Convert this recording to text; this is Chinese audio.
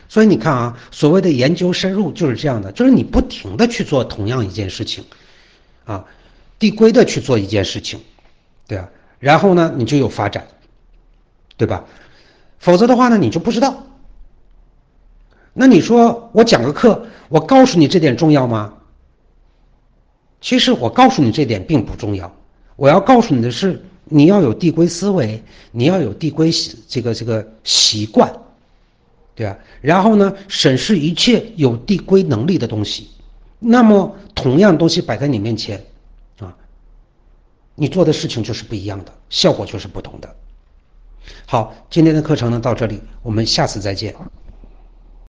所以你看啊，所谓的研究深入就是这样的，就是你不停的去做同样一件事情，啊，递归的去做一件事情，对啊，然后呢，你就有发展，对吧？否则的话呢，你就不知道。那你说我讲个课，我告诉你这点重要吗？其实我告诉你这点并不重要，我要告诉你的是，你要有递归思维，你要有递归这个习惯，对吧？然后呢，审视一切有递归能力的东西。那么同样东西摆在你面前，啊，你做的事情就是不一样的，效果就是不同的。好，今天的课程呢到这里，我们下次再见。